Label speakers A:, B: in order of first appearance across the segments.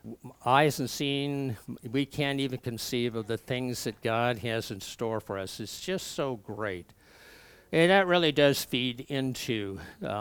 A: eyes and seen, we can't even conceive of the things that God has in store for us. It's just so great. And that really does feed into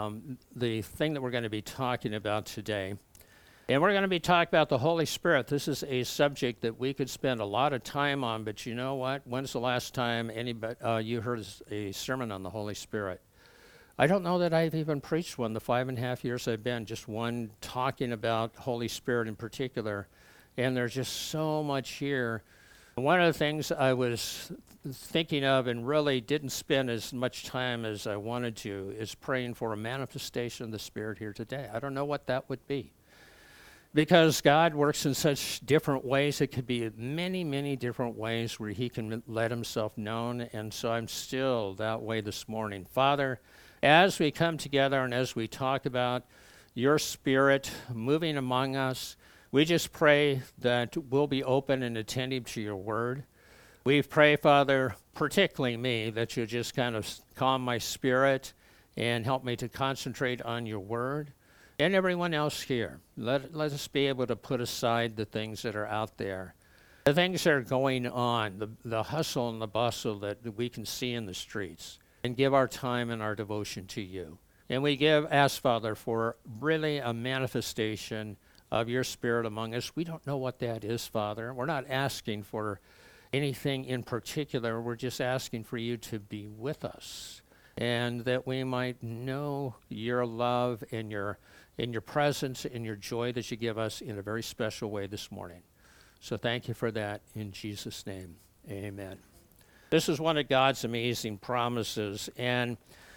A: the thing that we're going to be talking about today. And we're going to be talking about the Holy Spirit. This is a subject that we could spend a lot of time on, but you know what? When's the last time anybody you heard a sermon on the Holy Spirit? I don't know that I've even preached one the 5.5 years I've been, just one talking about Holy Spirit in particular. And there's just so much here. One of the things I was thinking of and really didn't spend as much time as I wanted to is praying for a manifestation of the Spirit here today. I don't know what that would be. Because God works in such different ways. It could be many, many different ways where he can let himself known. And so I'm still that way this morning. Father, as we come together and as we talk about your Spirit moving among us, we just pray that we'll be open and attentive to your word. We pray, Father, particularly me, that you'll just kind of calm my spirit and help me to concentrate on your word. And everyone else here, let us be able to put aside the things that are out there, the things that are going on, the hustle and the bustle that we can see in the streets, and give our time and our devotion to you. And we ask, Father, for really a manifestation of your Spirit among us. We don't know what that is, Father. We're not asking for anything in particular. We're just asking for you to be with us, and that we might know your love and your presence and your joy that you give us in a very special way this morning. So thank you for that in Jesus' name. Amen. This is one of God's amazing promises. And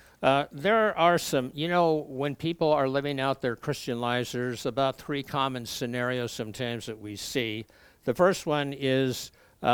A: there are some, when people are living out their Christian lives, there's about 3 common scenarios sometimes that we see. The first one is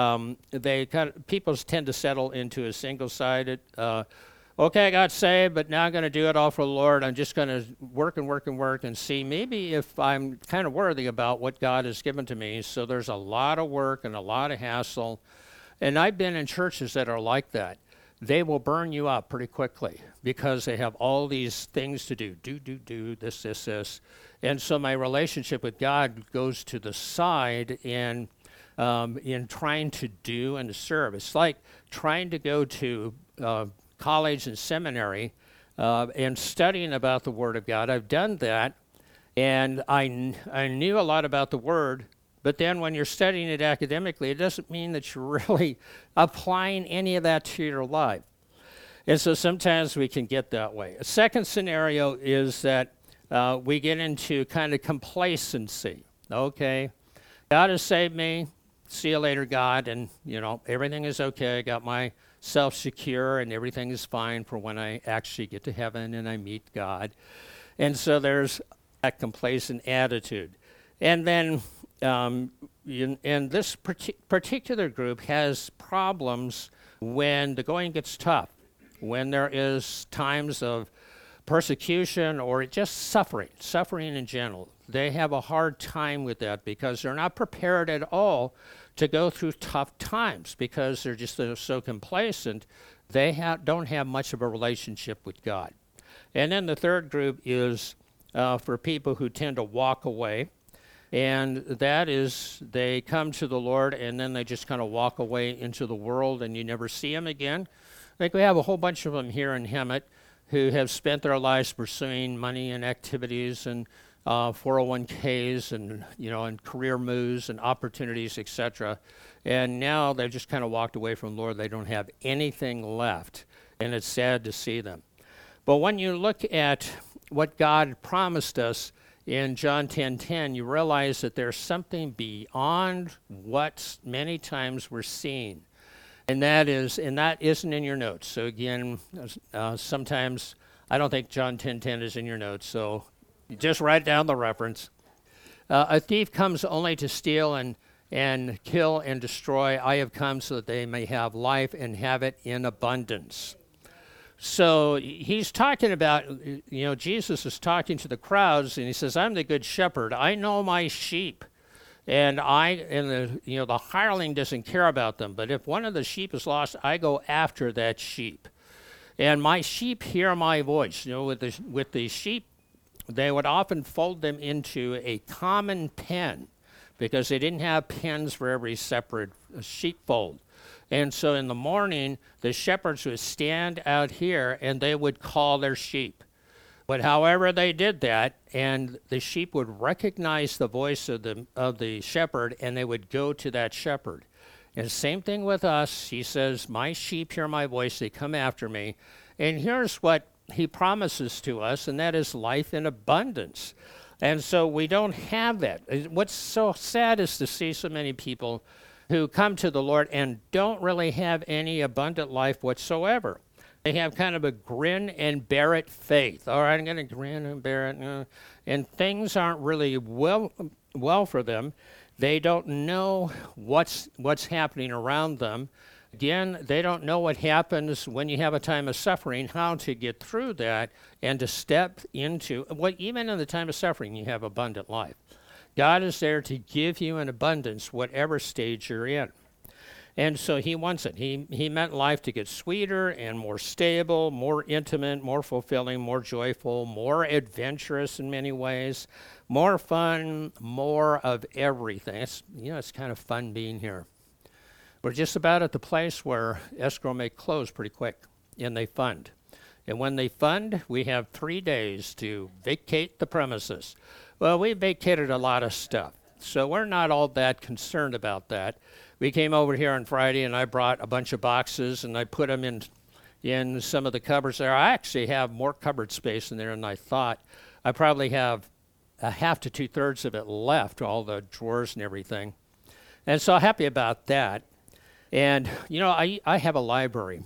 A: people tend to settle into a single-sided okay, I got saved, but now I'm going to do it all for the Lord. I'm just going to work and see maybe if I'm kind of worthy about what God has given to me. So there's a lot of work and a lot of hassle. And I've been in churches that are like that. They will burn you up pretty quickly because they have all these things to do, this. And so my relationship with God goes to the side in trying to do and to serve. It's like trying to go to college and seminary and studying about the Word of God. I've done that, and I knew a lot about the Word, but then when you're studying it academically, it doesn't mean that you're really applying any of that to your life. And so sometimes we can get that way. A second scenario is that we get into kind of complacency. Okay, God has saved me. See you later, God, and everything is okay. I got myself secure, and everything is fine for when I actually get to heaven and I meet God. And so there's that complacent attitude. And then, and this particular group has problems when the going gets tough, when there is times of persecution or just suffering in general. They have a hard time with that because they're not prepared at all to go through tough times because they're just so complacent. They don't have much of a relationship with God. And then the third group is for people who tend to walk away. And that is they come to the Lord and then they just kind of walk away into the world and you never see them again. I think we have a whole bunch of them here in Hemet who have spent their lives pursuing money and activities and 401ks and career moves and opportunities, etc. And now they've just kind of walked away from the Lord. They don't have anything left, and it's sad to see them. But when you look at what God promised us in John 10:10, you realize that there's something beyond what many times we're seeing. And that isn't in your notes. So again, sometimes I don't think John 10:10 is in your notes, so you just write down the reference. A thief comes only to steal and kill and destroy. I have come so that they may have life and have it in abundance. So he's talking about, Jesus is talking to the crowds, and he says, I'm the good shepherd. I know my sheep. And the hireling doesn't care about them. But if one of the sheep is lost, I go after that sheep. And my sheep hear my voice. With the sheep, they would often fold them into a common pen because they didn't have pens for every separate sheepfold. And so in the morning, the shepherds would stand out here and they would call their sheep. But however they did that, and the sheep would recognize the voice of the shepherd, and they would go to that shepherd. And same thing with us. He says, my sheep hear my voice, they come after me. And here's what he promises to us, and that is life in abundance. And so we don't have that. What's so sad is to see so many people who come to the Lord and don't really have any abundant life whatsoever. They have kind of a grin and bear it faith. All right, I'm going to grin and bear it. And things aren't really well for them. They don't know what's happening around them. Again, they don't know what happens when you have a time of suffering, how to get through that and to step into what, even in the time of suffering, you have abundant life. God is there to give you an abundance, whatever stage you're in. And so he wants it. He meant life to get sweeter and more stable, more intimate, more fulfilling, more joyful, more adventurous in many ways, more fun, more of everything. It's kind of fun being here. We're just about at the place where escrow may close pretty quick, and they fund. And when they fund, we have 3 days to vacate the premises. Well, we vacated a lot of stuff, so we're not all that concerned about that. We came over here on Friday, and I brought a bunch of boxes, and I put them in some of the cupboards there. I actually have more cupboard space in there than I thought. I probably have a half to 2/3 of it left, all the drawers and everything. And so I'm happy about that. And, I have a library.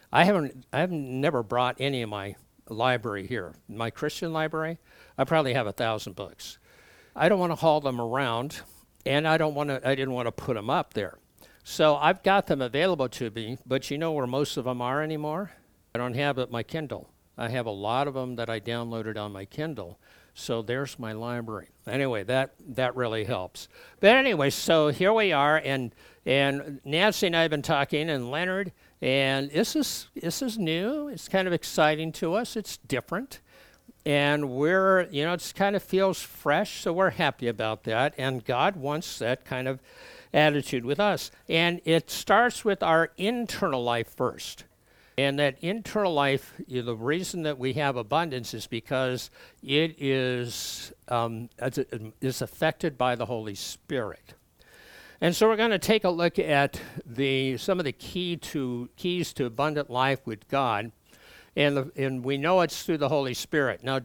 A: I've never brought any of my library here. My Christian library, I probably have 1,000 books. I don't want to haul them around, and I didn't want to put them up there. So I've got them available to me, but you know where most of them are anymore? I don't have it my Kindle. I have a lot of them that I downloaded on my Kindle. So there's my library. Anyway, that really helps. But anyway, so here we are, and Nancy and I have been talking, and Leonard, and this is new. It's kind of exciting to us. It's different. And it kind of feels fresh, so we're happy about that. And God wants that kind of attitude with us. And it starts with our internal life first. And that internal life, the reason that we have abundance is because it is affected by the Holy Spirit. And so we're going to take a look at some of the keys to abundant life with God. And we know it's through the Holy Spirit. Now,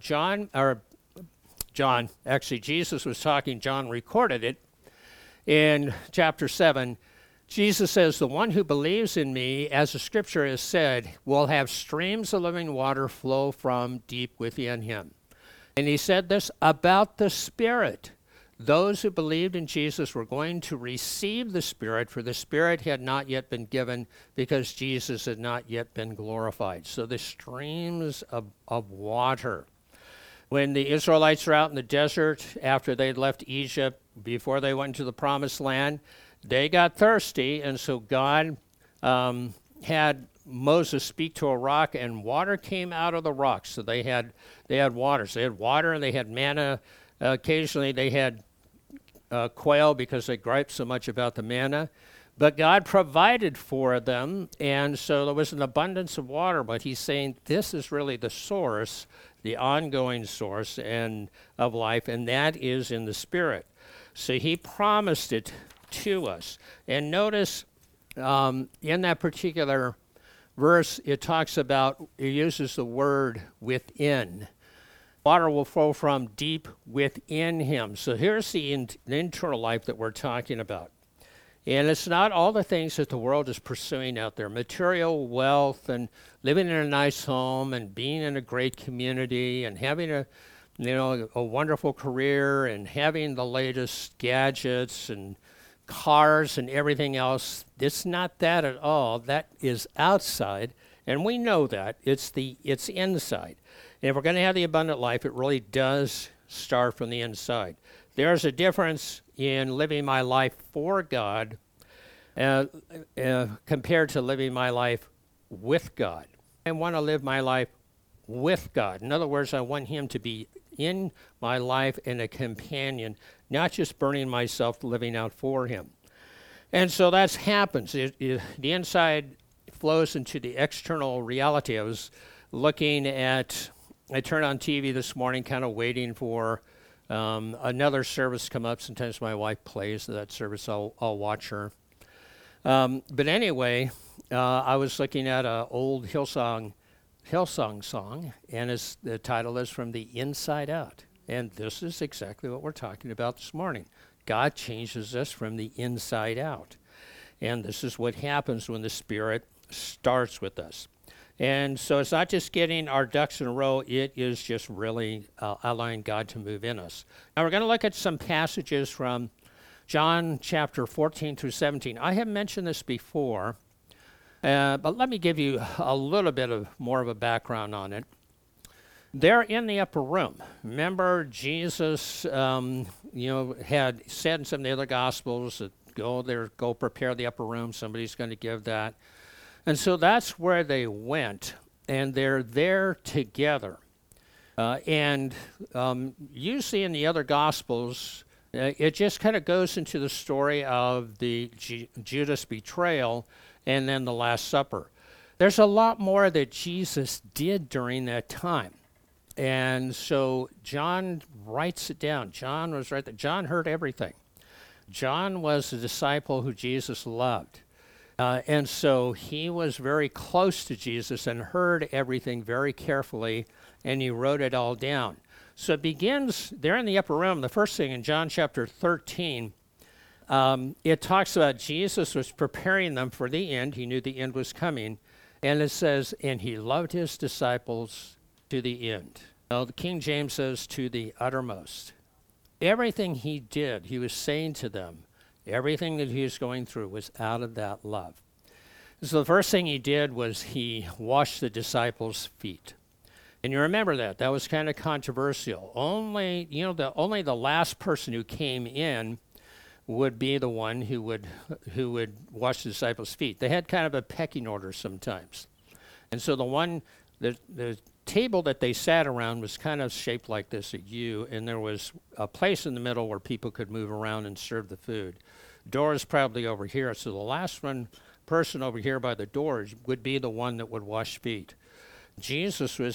A: Jesus was talking, John recorded it in chapter 7. Jesus says, the one who believes in me, as the scripture has said, will have streams of living water flow from deep within him. And he said this about the Spirit. Those who believed in Jesus were going to receive the Spirit, for the Spirit had not yet been given because Jesus had not yet been glorified. So the streams of water. When the Israelites were out in the desert after they'd left Egypt, before they went into the Promised Land, they got thirsty, and so God had Moses speak to a rock, and water came out of the rock. So they had water. So they had water, and they had manna. Occasionally they had quail because they griped so much about the manna. But God provided for them, and so there was an abundance of water. But he's saying this is really the source, the ongoing source of life, and that is in the Spirit. So he promised it to us. And notice in that particular verse, it uses the word within. Water will flow from deep within him. So here's the internal life that we're talking about. And it's not all the things that the world is pursuing out there. Material wealth and living in a nice home and being in a great community and having a wonderful career and having the latest gadgets and cars and everything else. It's not that at all. That is outside, and we know that. It's inside. And if we're going to have the abundant life, it really does start from the inside. There's a difference in living my life for God compared to living my life with God. I want to live my life with God. In other words, I want him to be in my life and a companion, not just burning myself, living out for him. And so that happens. The inside flows into the external reality. I was looking at, I turned on TV this morning, kind of waiting for another service to come up. Sometimes my wife plays that service, I'll watch her. But anyway, I was looking at an old Hillsong song, and the title is From the Inside Out. And this is exactly what we're talking about this morning. God changes us from the inside out. And this is what happens when the Spirit starts with us. And so it's not just getting our ducks in a row, it is just really allowing God to move in us. Now we're going to look at some passages from John chapter 14 through 17. I have mentioned this before, but let me give you a little bit of more of a background on it. They're in the upper room. Remember, Jesus, had said in some of the other Gospels that go prepare the upper room. Somebody's going to give that. And so that's where they went, and they're there together. And usually in the other Gospels, it just kind of goes into the story of the Judas betrayal and then the Last Supper. There's a lot more that Jesus did during that time. And so John writes it down. John was right there. John heard everything. John was the disciple who Jesus loved. And so he was very close to Jesus and heard everything very carefully, and he wrote it all down. So it begins there in the upper room. The first thing in John chapter 13, it talks about Jesus was preparing them for the end. He knew the end was coming. And it says, and he loved his disciples to the end. Now, the King James says to the uttermost. Everything he did, he was saying to them, everything that he was going through was out of that love. So the first thing he did was he washed the disciples' feet. And you remember that. That was kind of controversial. Only the last person who came in would be the one who would wash the disciples' feet. They had kind of a pecking order sometimes. And so the table that they sat around was kind of shaped like this, a U, and there was a place in the middle where people could move around and serve the food. Doors probably over here, so the last person over here by the doors would be the one that would wash feet. Jesus was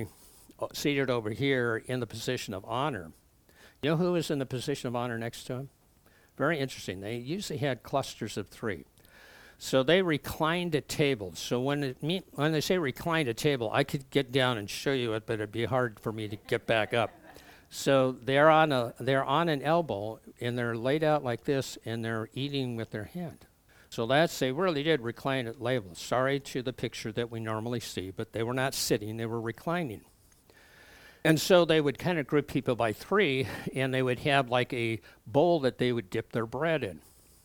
A: seated over here in the position of honor. You know who was in the position of honor next to him? Very interesting. They usually had clusters of 3. So they reclined at tables. So when they say reclined at table, I could get down and show you it, but it'd be hard for me to get back up. So they're on an elbow, and they're laid out like this, and they're eating with their hand. So they really did recline at tables. Sorry to the picture that we normally see, but they were not sitting, they were reclining. And so they would kind of group people by 3, and they would have like a bowl that they would dip their bread in.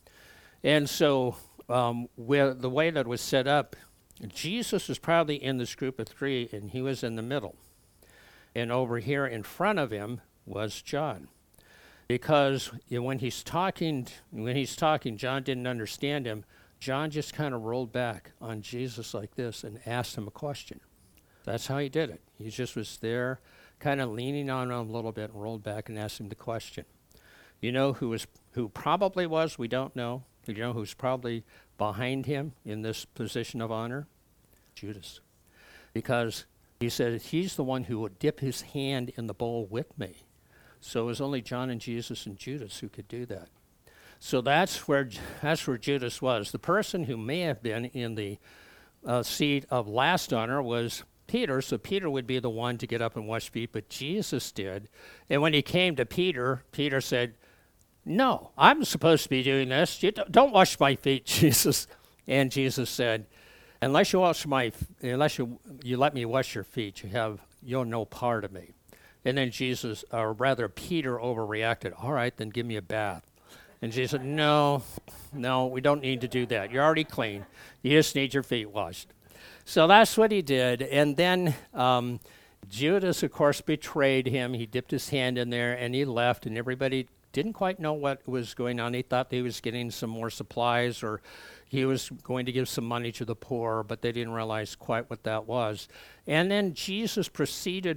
A: And so with the way that it was set up, Jesus was probably in this group of 3, and he was in the middle. And over here in front of him was John. Because when he's talking, John didn't understand him. John just kind of rolled back on Jesus like this and asked him a question. That's how he did it. He just was there, kind of leaning on him a little bit, and rolled back and asked him the question. You know who probably was? We don't know. You know who's probably behind him in this position of honor? Judas. Because he said he's the one who would dip his hand in the bowl with me. So it was only John and Jesus and Judas who could do that. So that's where Judas was. The person who may have been in the seat of last honor was Peter. So Peter would be the one to get up and wash feet, but Jesus did. And when he came to Peter, Peter said, "No, I'm supposed to be doing this. You don't wash my feet, Jesus." And Jesus said, "Unless you let me wash your feet, you'll no part of me." And then Peter overreacted. "All right, then give me a bath." And Jesus said, No, we don't need to do that. You're already clean. You just need your feet washed. So that's what he did. And then Judas, of course, betrayed him. He dipped his hand in there and he left, and everybody didn't quite know what was going on. He thought he was getting some more supplies, or he was going to give some money to the poor, but they didn't realize quite what that was. And then Jesus proceeded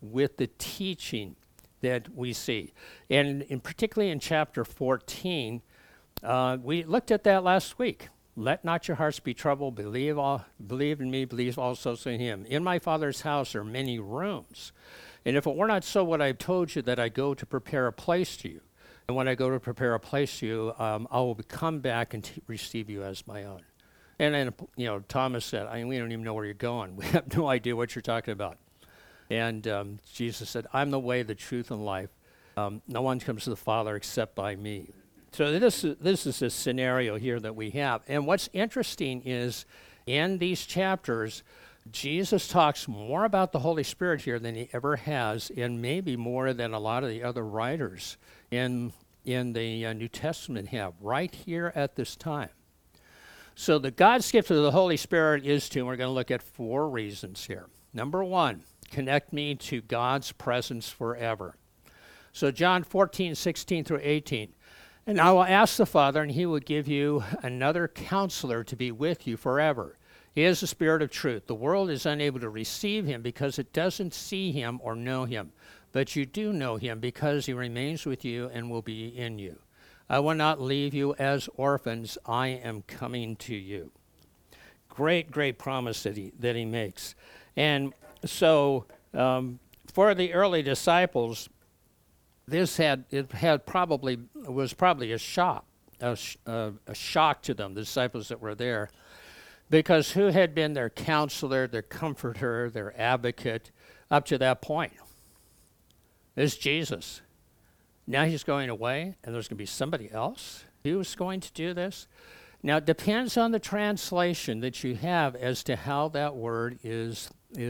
A: with the teaching that we see. And particularly in chapter 14, we looked at that last week. Let not your hearts be troubled. Believe in me, believe also in him. In my Father's house are many rooms. And if it were not so, what I've told you, that I go to prepare a place to you. And when I go to prepare a place to you, I will come back and receive you as my own. And then, Thomas said, we don't even know where you're going. We have no idea what you're talking about. And Jesus said, I'm the way, the truth, and life. No one comes to the Father except by me. So this is a scenario here that we have. And what's interesting is in these chapters, Jesus talks more about the Holy Spirit here than he ever has, and maybe more than a lot of the other writers in the New Testament have, right here at this time. So the God's gift of the Holy Spirit is to, and we're going to look at 4 reasons here. Number 1, connect me to God's presence forever. So John 14:16-18. And I will ask the Father, and he will give you another counselor to be with you forever. He is the Spirit of truth. The world is unable to receive him because it doesn't see him or know him. But you do know him because he remains with you and will be in you. I will not leave you as orphans. I am coming to you. Great, great promise that he makes. And so for the early disciples, was probably a shock to them, the disciples that were there, because who had been their counselor, their comforter, their advocate up to that point? It's Jesus. Now he's going away, and there's going to be somebody else who's going to do this. Now it depends on the translation that you have as to how that word is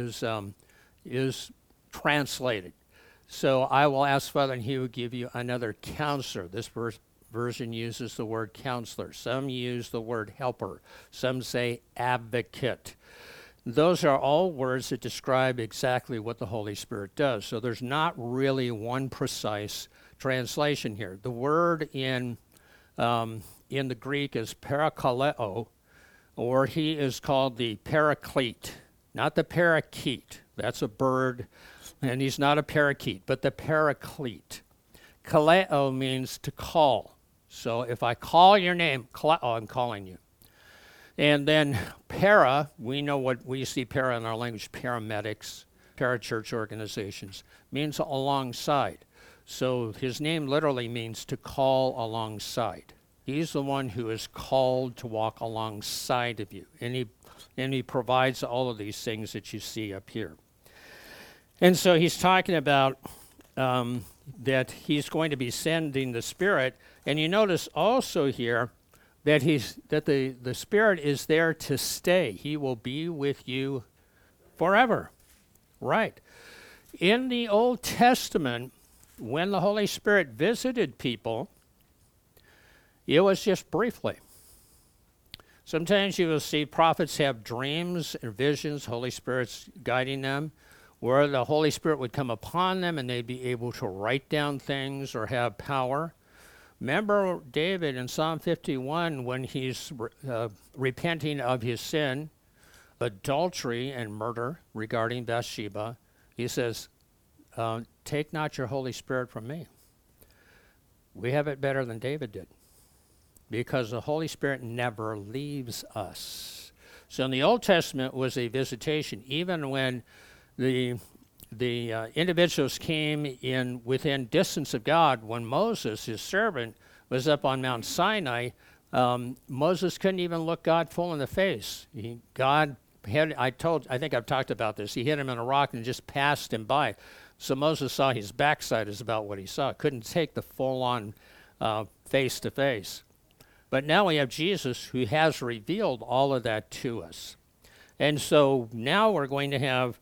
A: translated. So I will ask Father, and he will give you another counselor. This version uses the word counselor. Some use the word helper. Some say advocate. Those are all words that describe exactly what the Holy Spirit does. So there's not really one precise translation here. The word in the Greek is parakaleo, or he is called the paraclete, not the parakeet. That's a bird. And he's not a parakeet, but the paraclete. Kaleo means to call. So if I call your name, I'm calling you. And then para, we know what we see para in our language, paramedics, parachurch organizations, means alongside. So his name literally means to call alongside. He's the one who is called to walk alongside of you. And he provides all of these things that you see up here. And so he's talking about that he's going to be sending the Spirit. And you notice also here that the Spirit is there to stay. He will be with you forever. Right. In the Old Testament, when the Holy Spirit visited people, it was just briefly. Sometimes you will see prophets have dreams and visions, Holy Spirit's guiding them, where the Holy Spirit would come upon them and they'd be able to write down things or have power. Remember David in Psalm 51 when he's repenting of his sin, adultery and murder regarding Bathsheba. He says, take not your Holy Spirit from me. We have it better than David did because the Holy Spirit never leaves us. So in the Old Testament was a visitation, even when the individuals came in within distance of God. When Moses, his servant, was up on Mount Sinai, Moses couldn't even look God full in the face. I think I've talked about this. He hit him in a rock and just passed him by. So Moses saw his backside is about what he saw. Couldn't take the full-on face-to-face. But now we have Jesus who has revealed all of that to us. And so now we're going to have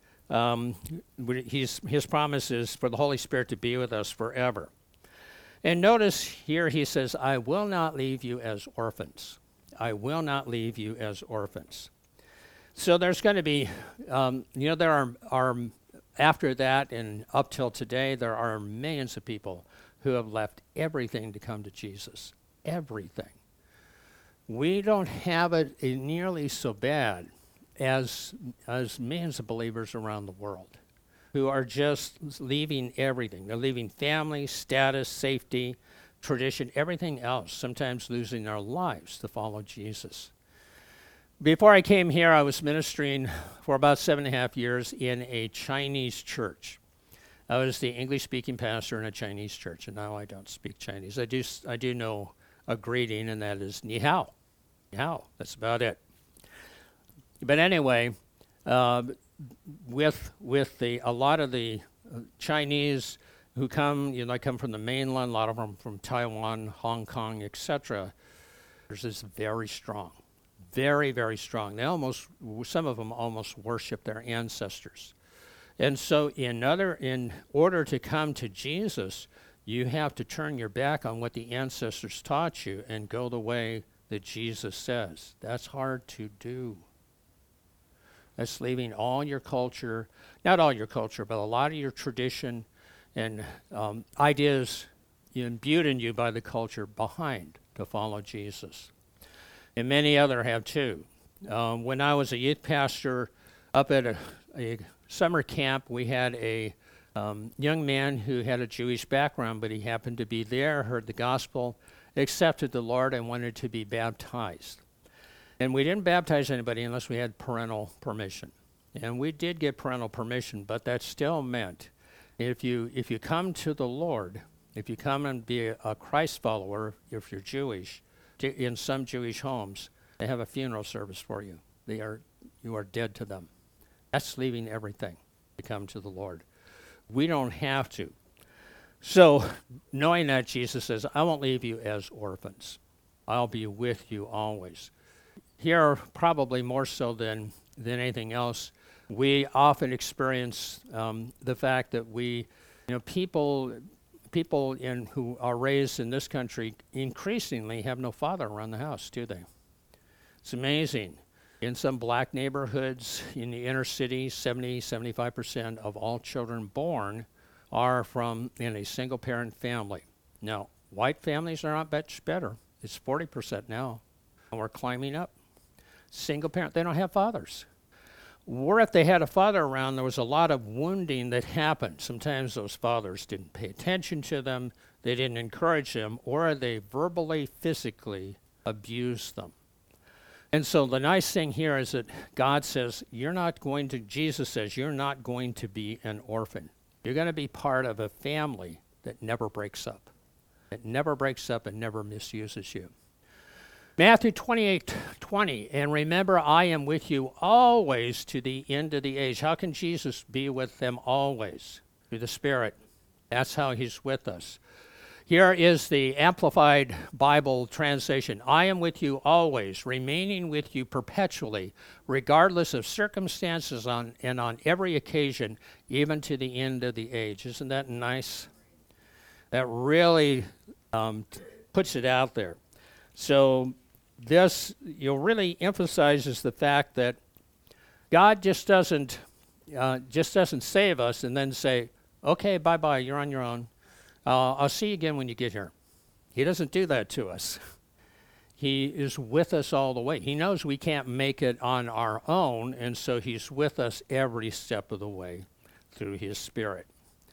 A: his promise is for the Holy Spirit to be with us forever. And notice here he says, I will not leave you as orphans. I will not leave you as orphans. So there's going to be, there are after that and up till today, there are millions of people who have left everything to come to Jesus. Everything. We don't have it nearly so bad as millions of believers around the world. who are just leaving everything. They're leaving family, status, safety, tradition, everything else, sometimes losing their lives to follow Jesus. Before I came here, I was ministering for about 7.5 years in a Chinese church. I was the English-speaking pastor in a Chinese church, and now I don't speak Chinese. I do know a greeting, and that is ni hao. Ni hao, that's about it. But anyway, with a lot of the Chinese who come, they come from the mainland, a lot of them from Taiwan, Hong Kong, etc. Is very strong, very, very strong. Some of them almost worship their ancestors. And so in order to come to Jesus, you have to turn your back on what the ancestors taught you and go the way that Jesus says. That's hard to do. That's leaving all your culture, not all your culture, but a lot of your tradition and ideas imbued in you by the culture behind to follow Jesus. And many other have too. When I was a youth pastor up at a summer camp, we had a young man who had a Jewish background, but he happened to be there, heard the gospel, accepted the Lord, and wanted to be baptized. And we didn't baptize anybody unless we had parental permission. And we did get parental permission, but that still meant if you come to the Lord, if you come and be a Christ follower, if you're Jewish, in some Jewish homes, they have a funeral service for you. You are dead to them. That's leaving everything to come to the Lord. We don't have to. So, knowing that, Jesus says, I won't leave you as orphans. I'll be with you always. Here, probably more so than anything else, we often experience the fact that people who are raised in this country increasingly have no father around the house, do they? It's amazing. In some black neighborhoods in the inner city, 75% of all children born are in a single-parent family. Now, white families are not much better. It's 40% now, and we're climbing up. Single parent, they don't have fathers. Or if they had a father around, there was a lot of wounding that happened. Sometimes those fathers didn't pay attention to them, they didn't encourage them, or they verbally, physically abused them. And so the nice thing here is that God says, Jesus says, you're not going to be an orphan. You're going to be part of a family that never breaks up. It never breaks up and never misuses you. Matthew 28:20, and remember, I am with you always to the end of the age. How can Jesus be with them always? Through the Spirit. That's how he's with us. Here is the Amplified Bible translation. I am with you always, remaining with you perpetually, regardless of circumstances and on every occasion, even to the end of the age. Isn't that nice? That really puts it out there. So this really emphasizes the fact that God just doesn't save us and then say, okay, bye-bye, you're on your own. I'll see you again when you get here. He doesn't do that to us. He is with us all the way. He knows we can't make it on our own, and so he's with us every step of the way through his Spirit.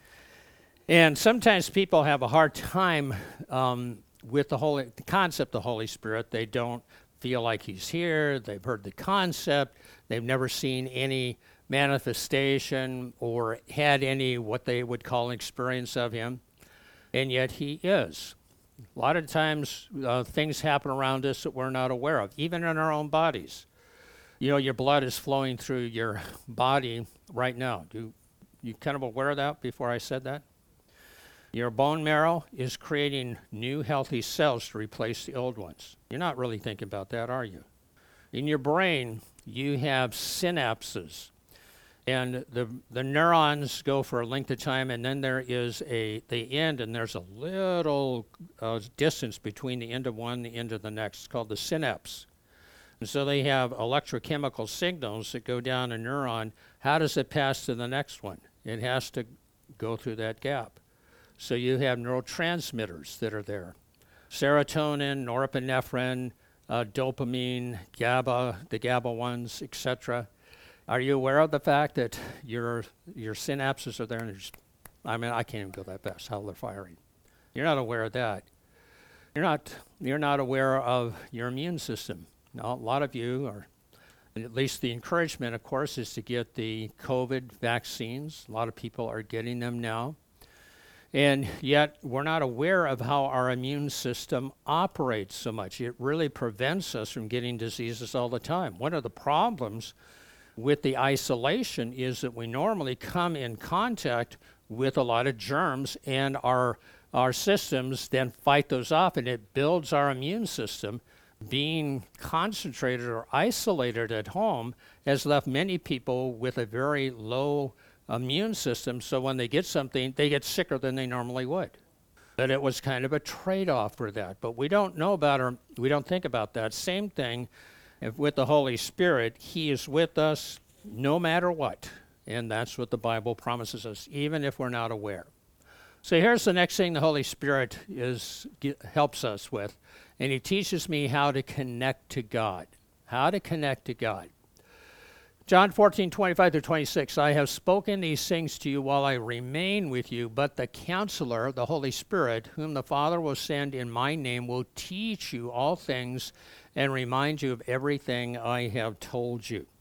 A: And sometimes people have a hard time with the concept of the Holy Spirit. They don't feel like he's here. They've heard the concept. They've never seen any manifestation or had any what they would call experience of him. And yet he is. A lot of times things happen around us that we're not aware of, even in our own bodies. Your blood is flowing through your body right now. You kind of aware of that before I said that? Your bone marrow is creating new healthy cells to replace the old ones. You're not really thinking about that, are you? In your brain, you have synapses. And the neurons go for a length of time, and then there is the end, and there's a little distance between the end of one and the end of the next. It's called the synapse. And so they have electrochemical signals that go down a neuron. How does it pass to the next one? It has to go through that gap. So you have neurotransmitters that are there. Serotonin, norepinephrine, dopamine, GABA, the GABA ones, etc. Are you aware of the fact that your synapses are there and I can't even go that fast, how they're firing. You're not aware of that. You're not aware of your immune system. Now, a lot of you are, at least the encouragement, of course, is to get the COVID vaccines. A lot of people are getting them now. And yet, we're not aware of how our immune system operates so much. It really prevents us from getting diseases all the time. One of the problems with the isolation is that we normally come in contact with a lot of germs, and our systems then fight those off, and it builds our immune system. Being concentrated or isolated at home has left many people with a very low immune system, so when they get something, they get sicker than they normally would. But it was kind of a trade-off for that. But we don't know about, or we don't think about that. Same thing with the Holy Spirit. He is with us no matter what. And that's what the Bible promises us, even if we're not aware. So here's the next thing the Holy Spirit helps us with. And he teaches me how to connect to God. How to connect to God. John 14:25-26, I have spoken these things to you while I remain with you, but the Counselor, the Holy Spirit, whom the Father will send in my name, will teach you all things and remind you of everything I have told you.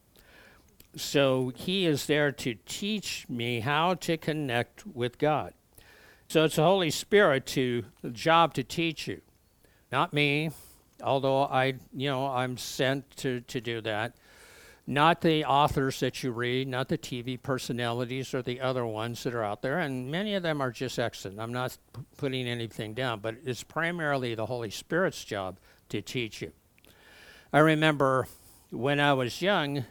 A: So he is there to teach me how to connect with God. So it's the Holy Spirit's job to teach you, not me, although I'm sent to do that. Not the authors that you read, not the TV personalities or the other ones that are out there, and many of them are just excellent. I'm not putting anything down, but it's primarily the Holy Spirit's job to teach you. I remember when I was young,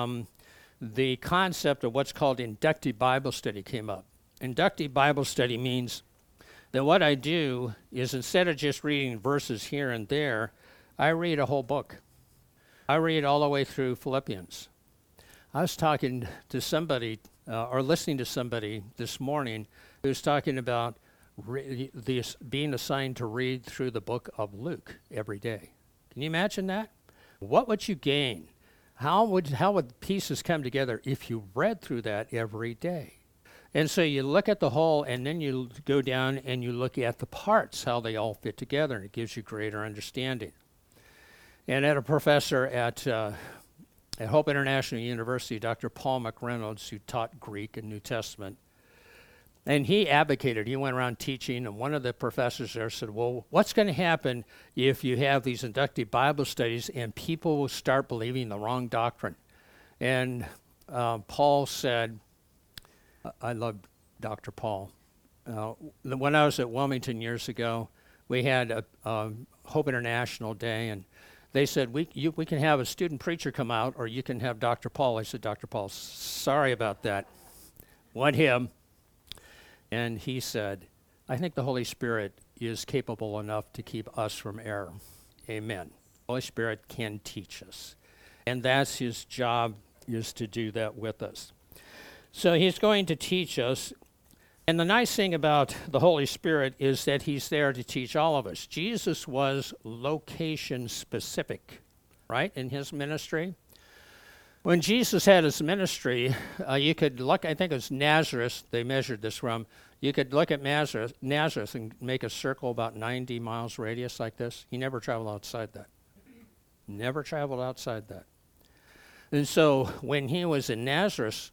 A: the concept of what's called inductive Bible study came up. Inductive Bible study means that what I do is, instead of just reading verses here and there, I read a whole book. I read all the way through Philippians. I was talking to somebody, or listening to somebody this morning, who was talking about being assigned to read through the book of Luke every day. Can you imagine that? What would you gain? How would pieces come together if you read through that every day? And so you look at the whole, and then you go down and you look at the parts, how they all fit together, and it gives you greater understanding. And I had a professor at Hope International University, Dr. Paul McReynolds, who taught Greek and New Testament. And he advocated, he went around teaching, and one of the professors there said, well, what's going to happen if you have these inductive Bible studies and people will start believing the wrong doctrine? And Paul said, I love Dr. Paul. When I was at Wilmington years ago, we had a Hope International Day, and they said, we can have a student preacher come out, or you can have Dr. Paul. I said, Dr. Paul, sorry about that. Want him. And he said, I think the Holy Spirit is capable enough to keep us from error. Amen. The Holy Spirit can teach us. And that's his job, is to do that with us. So he's going to teach us. And the nice thing about the Holy Spirit is that he's there to teach all of us. Jesus was location specific, right, in his ministry. When Jesus had his ministry, you could look, I think it was Nazareth, they measured this from. You could look at Nazareth and make a circle about 90 miles radius like this. He never traveled outside that. Never traveled outside that. And so when he was in Nazareth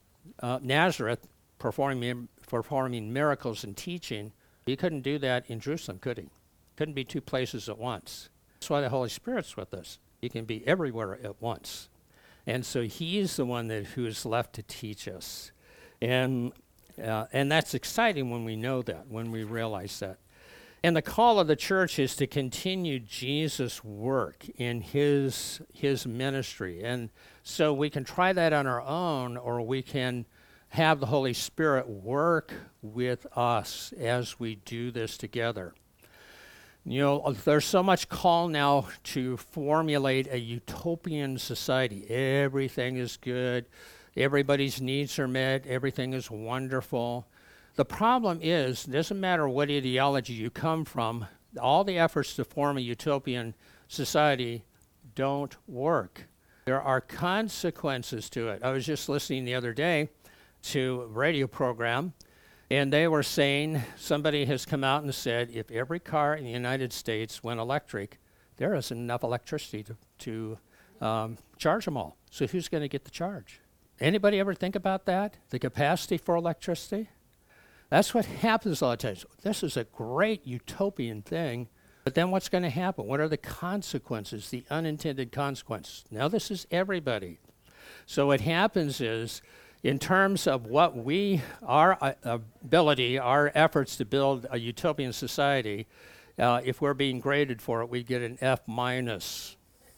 A: performing miracles and teaching, he couldn't do that in Jerusalem, could he? Couldn't be two places at once. That's why the Holy Spirit's with us. He can be everywhere at once. And so he's the one who is left to teach us. And that's exciting when we know that, when we realize that. And the call of the church is to continue Jesus' work in his ministry. And so we can try that on our own, or we can have the Holy Spirit work with us as we do this together. You know, there's so much call now to formulate a utopian society. Everything is good. Everybody's needs are met. Everything is wonderful. The problem is, it doesn't matter what ideology you come from, all the efforts to form a utopian society don't work. There are consequences to it. I was just listening the other day to a radio program, and they were saying, somebody has come out and said, if every car in the United States went electric, there isn't enough electricity to charge them all. So who's going to get the charge? Anybody ever think about that? The capacity for electricity? That's what happens a lot of times. This is a great utopian thing, but then what's going to happen? What are the consequences, the unintended consequences? Now this is everybody. So what happens is, in terms of what our ability, our efforts to build a utopian society, if we're being graded for it, we get an F minus.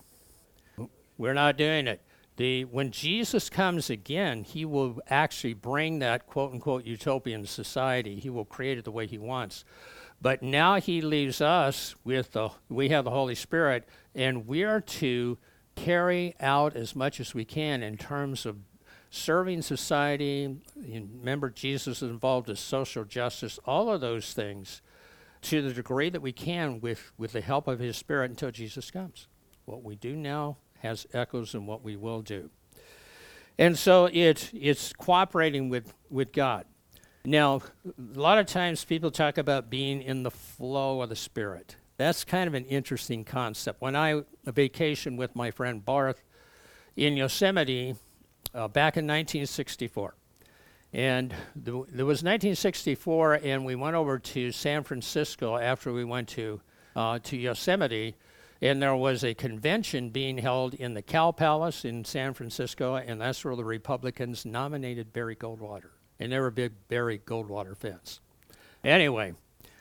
A: We're not doing it. When Jesus comes again, he will actually bring that quote-unquote utopian society. He will create it the way he wants. But now he leaves us with we have the Holy Spirit, and we are to carry out as much as we can in terms of serving society. Remember, Jesus is involved in social justice, all of those things, to the degree that we can with the help of his Spirit until Jesus comes. What we do now has echoes in what we will do. And so it's cooperating with God. Now, a lot of times people talk about being in the flow of the Spirit. That's kind of an interesting concept. When I vacationed with my friend Barth in Yosemite back in 1964, and there was 1964, and we went over to San Francisco after we went to Yosemite, and there was a convention being held in the Cal Palace in San Francisco, and that's where the Republicans nominated Barry Goldwater. And they were big Barry Goldwater fans. Anyway,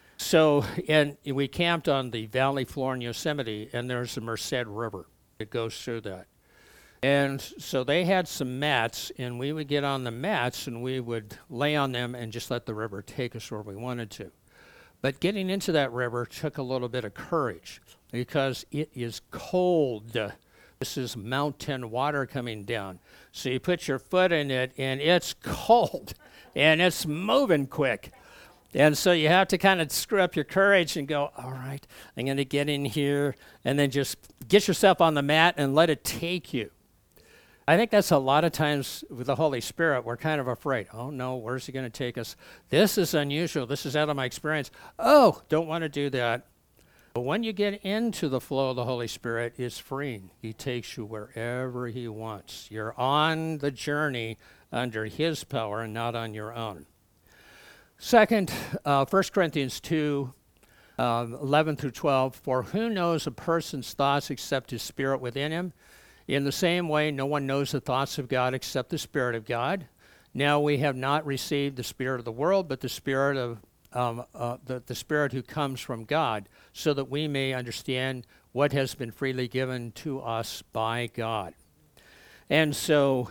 A: and we camped on the valley floor in Yosemite, and there's the Merced River that goes through that. And so they had some mats, and we would get on the mats, and we would lay on them and just let the river take us where we wanted to. But getting into that river took a little bit of courage because it is cold. This is mountain water coming down. So you put your foot in it, and it's cold, and it's moving quick. And so you have to kind of screw up your courage and go, all right, I'm going to get in here, and then just get yourself on the mat and let it take you. I think that's a lot of times with the Holy Spirit, we're kind of afraid. Oh, no, where's he going to take us? This is unusual. This is out of my experience. Oh, don't want to do that. But when you get into the flow of the Holy Spirit, it's freeing. He takes you wherever he wants. You're on the journey under his power and not on your own. Second, 1 Corinthians 2, 11 through 12, for who knows a person's thoughts except his spirit within him? In the same way, no one knows the thoughts of God except the Spirit of God. Now we have not received the spirit of the world, but the Spirit of the Spirit who comes from God, so that we may understand what has been freely given to us by God. And so,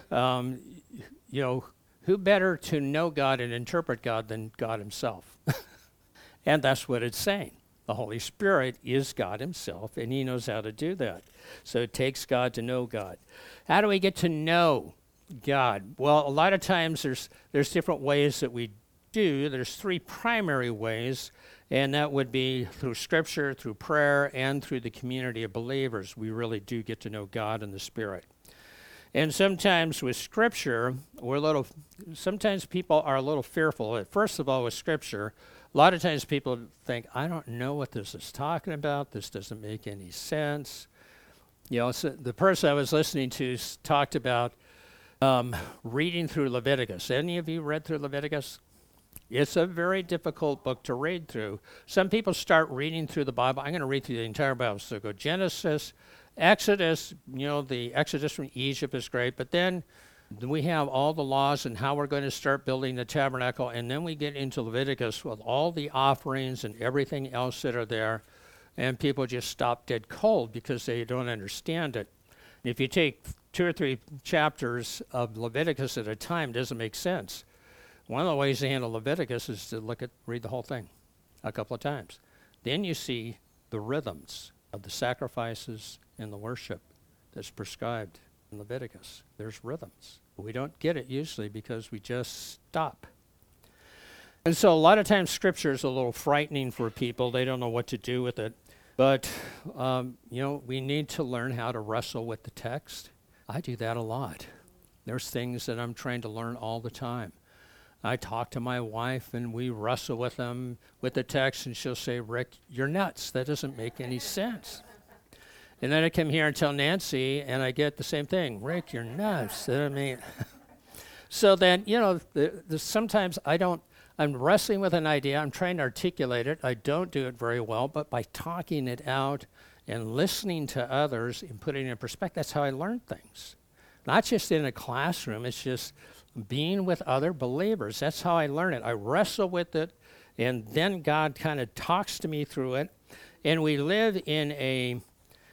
A: who better to know God and interpret God than God himself? And that's what it's saying. The Holy Spirit is God himself, and he knows how to do that. So it takes God to know God. How do we get to know God? Well, a lot of times there's different ways that we do. There's three primary ways, and that would be through Scripture, through prayer, and through the community of believers. We really do get to know God and the Spirit. And sometimes with Scripture, sometimes people are a little fearful. First of all, with Scripture, a lot of times people think, I don't know what this is talking about. This doesn't make any sense. So the person I was listening to talked about reading through Leviticus. Any of you read through Leviticus? It's a very difficult book to read through. Some people start reading through the Bible. I'm going to read through the entire Bible. So go Genesis, Exodus. The Exodus from Egypt is great. But then we have all the laws and how we're going to start building the tabernacle. And then we get into Leviticus with all the offerings and everything else that are there. And people just stop dead cold because they don't understand it. And if you take 2 or 3 chapters of Leviticus at a time, it doesn't make sense. One of the ways to handle Leviticus is to read the whole thing a couple of times. Then you see the rhythms of the sacrifices and the worship that's prescribed in Leviticus. There's rhythms. We don't get it usually because we just stop. And so a lot of times Scripture is a little frightening for people. They don't know what to do with it. But, we need to learn how to wrestle with the text. I do that a lot. There's things that I'm trying to learn all the time. I talk to my wife and we wrestle with them with the text, and she'll say, Rick, you're nuts. That doesn't make any sense. And then I come here and tell Nancy, and I get the same thing. Rick, you're nuts. I mean, so then, sometimes I'm wrestling with an idea. I'm trying to articulate it. I don't do it very well, but by talking it out and listening to others and putting it in perspective, that's how I learn things. Not just in a classroom, it's just being with other believers. That's how I learn it. I wrestle with it, and then God kind of talks to me through it. And we live in a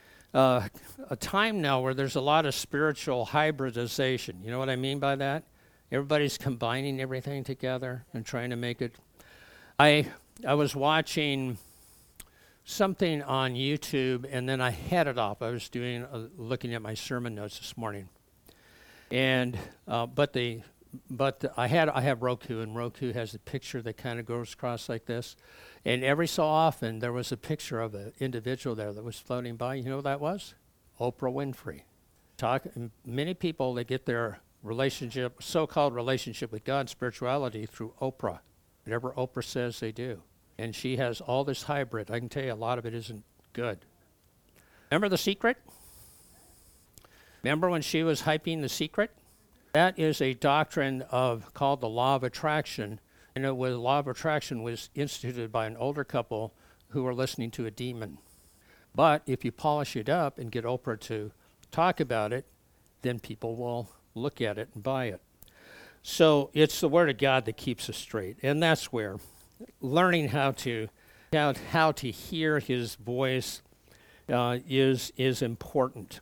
A: time now where there's a lot of spiritual hybridization. You know what I mean by that? Everybody's combining everything together and trying to make it. I was watching something on YouTube, and then I had it off. I was looking at my sermon notes this morning. And but I have Roku, and Roku has a picture that kind of goes across like this. And every so often there was a picture of an individual there that was floating by. You know what that was? Oprah Winfrey. Many people, they get their so-called relationship with God, spirituality, through Oprah. Whatever Oprah says, they do. And she has all this hybrid. I can tell you a lot of it isn't good. Remember The Secret? Remember when she was hyping The Secret? That is a doctrine called the law of attraction. And the law of attraction was instituted by an older couple who were listening to a demon. But if you polish it up and get Oprah to talk about it, then people will look at it and buy it. So it's the Word of God that keeps us straight. And that's where learning how to hear His voice is important.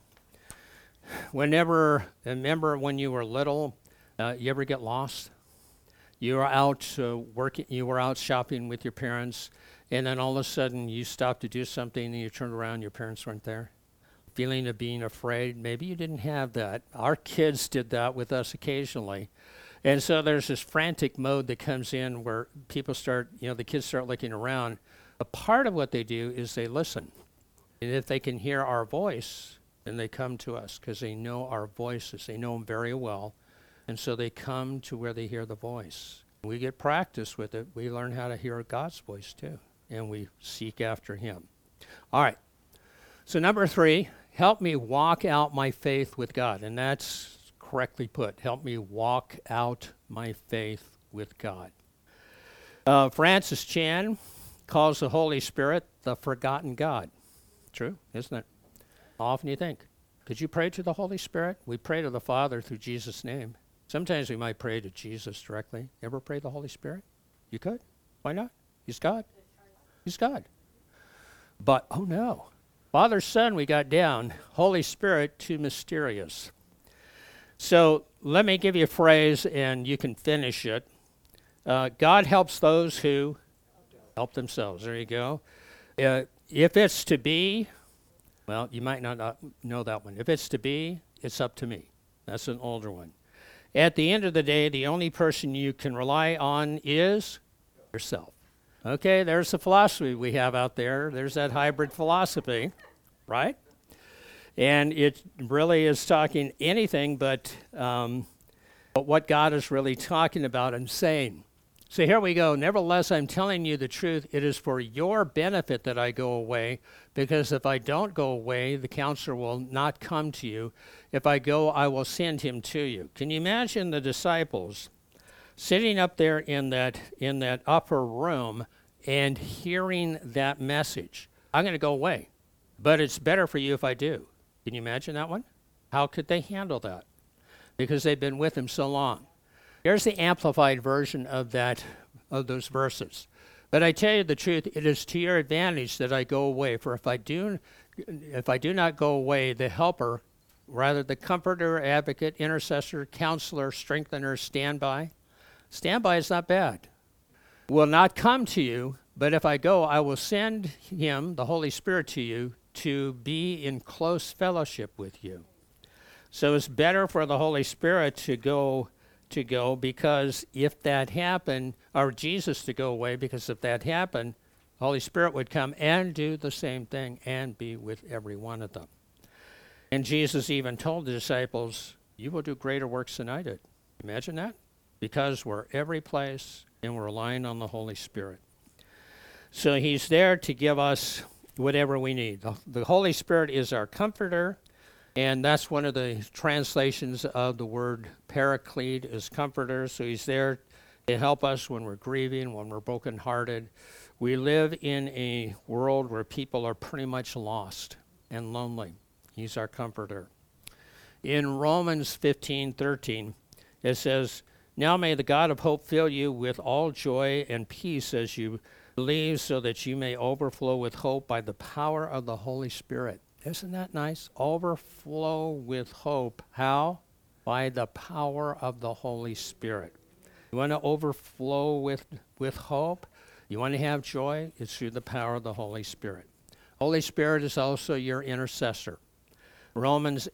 A: Remember when you were little, you ever get lost? You were out working, you were out shopping with your parents, and then all of a sudden you stopped to do something and you turned around, your parents weren't there. Feeling of being afraid, maybe you didn't have that. Our kids did that with us occasionally. And so there's this frantic mode that comes in where people the kids start looking around. A part of what they do is they listen. And if they can hear our voice, then they come to us because they know our voices. They know them very well. And so they come to where they hear the voice. We get practice with it. We learn how to hear God's voice too. And we seek after Him. All right. So number 3, help me walk out my faith with God. And that's correctly put. Help me walk out my faith with God. Francis Chan calls the Holy Spirit the forgotten God. True, isn't it? How often do you think? Could you pray to the Holy Spirit? We pray to the Father through Jesus' name. Sometimes we might pray to Jesus directly. Ever pray to the Holy Spirit? You could. Why not? He's God. He's God. But, oh no. Father, Son, we got down. Holy Spirit, too mysterious. So let me give you a phrase and you can finish it. God helps those who help themselves. There you go. If it's to be, well, you might not know that one. If it's to be, it's up to me. That's an older one. At the end of the day, the only person you can rely on is yourself. Okay, there's the philosophy we have out there. There's that hybrid philosophy, right? And it really is talking anything but what God is really talking about and saying. So here we go. Nevertheless, I'm telling you the truth. It is for your benefit that I go away, because if I don't go away, the counselor will not come to you. If I go, I will send him to you. Can you imagine the disciples sitting up there in that upper room and hearing that message? I'm going to go away, but it's better for you if I do. Can you imagine that one? How could they handle that? Because they've been with him so long. Here's the amplified version of those verses. But I tell you the truth, it is to your advantage that I go away. For if I do not go away, the helper, rather the comforter, advocate, intercessor, counselor, strengthener, standby is not bad, will not come to you. But if I go, I will send him, the Holy Spirit, to you to be in close fellowship with you. So it's better for the Holy Spirit to go, because if that happened, or Jesus to go away, because if that happened, the Holy Spirit would come and do the same thing and be with every one of them. And Jesus even told the disciples, you will do greater works than I did. Imagine that? Because we're every place and we're relying on the Holy Spirit. So he's there to give us whatever we need. The Holy Spirit is our comforter, and that's one of the translations of the word paraclete is comforter. So he's there to help us when we're grieving, when we're brokenhearted. We live in a world where people are pretty much lost and lonely. He's our comforter. In Romans 15:13, it says, now may the God of hope fill you with all joy and peace as you believe, so that you may overflow with hope by the power of the Holy Spirit. Isn't that nice? Overflow with hope. How? By the power of the Holy Spirit. You want to overflow with hope? You want to have joy? It's through the power of the Holy Spirit. Holy Spirit is also your intercessor. Romans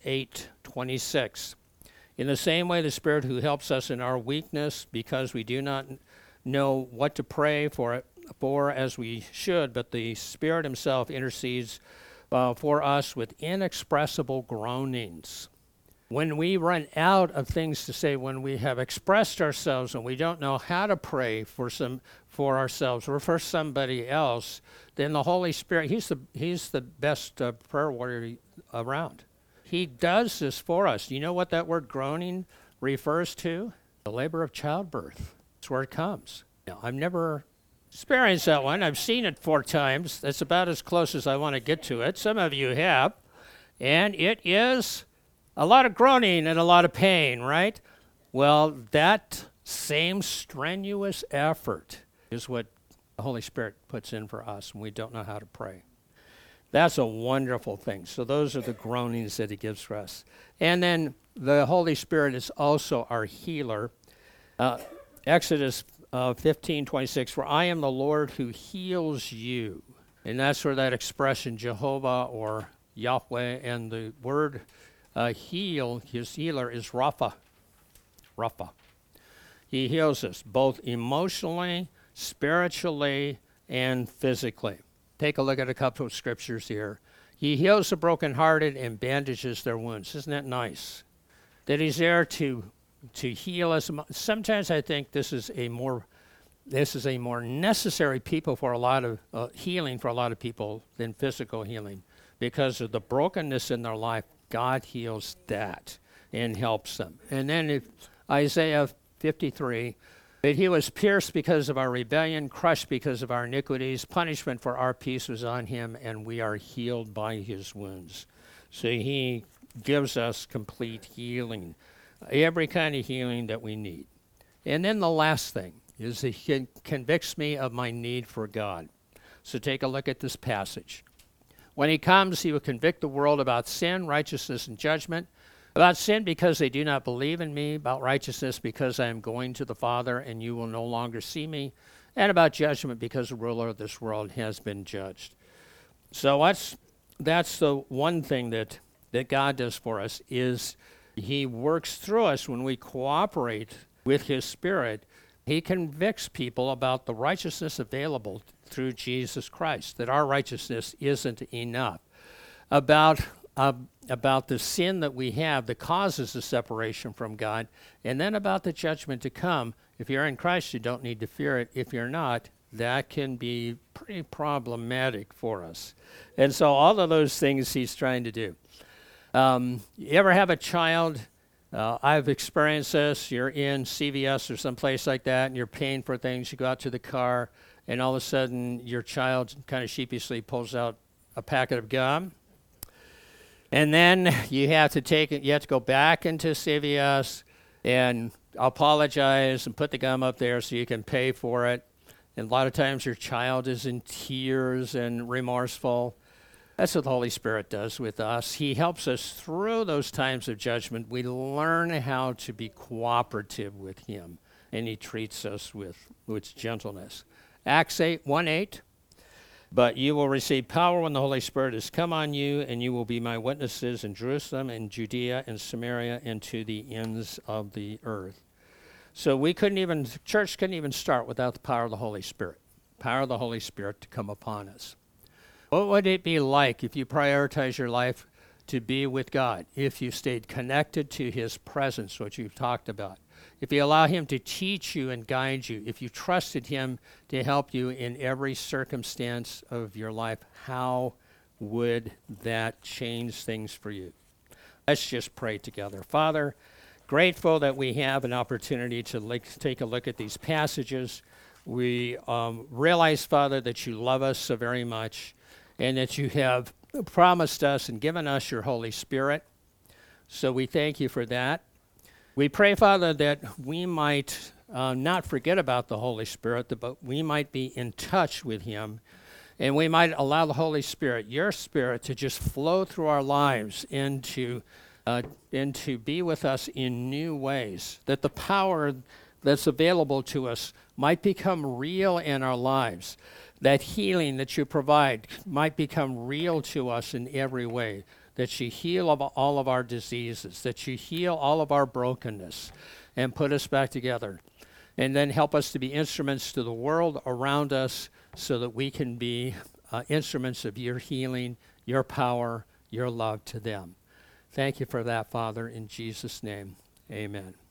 A: 8:26. In the same way, the Spirit who helps us in our weakness, because we do not know what to pray for as we should, but the Spirit himself intercedes for us with inexpressible groanings. When we run out of things to say, when we have expressed ourselves and we don't know how to pray for ourselves or for somebody else, then the Holy Spirit, he's the best prayer warrior around. He does this for us. You know what that word groaning refers to? The labor of childbirth. That's where it comes. Now, I've never experienced that one. I've seen it 4 times. That's about as close as I want to get to it. Some of you have. And it is a lot of groaning and a lot of pain, right? Well, that same strenuous effort is what the Holy Spirit puts in for us when we don't know how to pray. That's a wonderful thing. So those are the groanings that he gives for us. And then the Holy Spirit is also our healer. Exodus 15:26, for I am the Lord who heals you. And that's where that expression Jehovah or Yahweh, and the word heal, his healer is Rapha. Rapha. He heals us both emotionally, spiritually, and physically. Take a look at a couple of scriptures here. He heals the brokenhearted and bandages their wounds. Isn't that nice? That he's there to heal us. Sometimes I think this is a more necessary people for a lot of healing for a lot of people than physical healing, because of the brokenness in their life. God heals that and helps them. And then if Isaiah 53. But he was pierced because of our rebellion, crushed because of our iniquities. Punishment for our peace was on him, and we are healed by his wounds. So he gives us complete healing, every kind of healing that we need. And then the last thing is he convicts me of my need for God. So take a look at this passage. When he comes, he will convict the world about sin, righteousness, and judgment. About sin, because they do not believe in me. About righteousness, because I am going to the Father, and you will no longer see me. And about judgment, because the ruler of this world has been judged. So that's the one thing that God does for us, is he works through us when we cooperate with his Spirit. He convicts people about the righteousness available through Jesus Christ, that our righteousness isn't enough. About the sin that we have that causes the separation from God, and then about the judgment to come. If you're in Christ, you don't need to fear it. If you're not, that can be pretty problematic for us. And so all of those things he's trying to do. You ever have a child? I've experienced this. You're in CVS or someplace like that, and you're paying for things. You go out to the car, and all of a sudden your child kind of sheepishly pulls out a packet of gum. And then you have to go back into CVS and apologize and put the gum up there so you can pay for it. And a lot of times your child is in tears and remorseful. That's what the Holy Spirit does with us. He helps us through those times of judgment. We learn how to be cooperative with him, and he treats us with gentleness. Acts 1:8. But you will receive power when the Holy Spirit has come on you, and you will be my witnesses in Jerusalem and Judea and Samaria and to the ends of the earth. So the church couldn't even start without the power of the Holy Spirit. Power of the Holy Spirit to come upon us. What would it be like if you prioritize your life to be with God, if you stayed connected to his presence, which you've talked about, if you allow him to teach you and guide you, if you trusted him to help you in every circumstance of your life, how would that change things for you? Let's just pray together. Father, grateful that we have an opportunity to take a look at these passages. We realize, Father, that you love us so very much and that you have promised us and given us your Holy Spirit. So we thank you for that. We pray, Father, that we might not forget about the Holy Spirit, but we might be in touch with him, and we might allow the Holy Spirit, your Spirit, to just flow through our lives and to be with us in new ways, that the power that's available to us might become real in our lives, that healing that you provide might become real to us in every way, that you heal all of our diseases, that you heal all of our brokenness and put us back together. And then help us to be instruments to the world around us so that we can be instruments of your healing, your power, your love to them. Thank you for that, Father, in Jesus' name. Amen.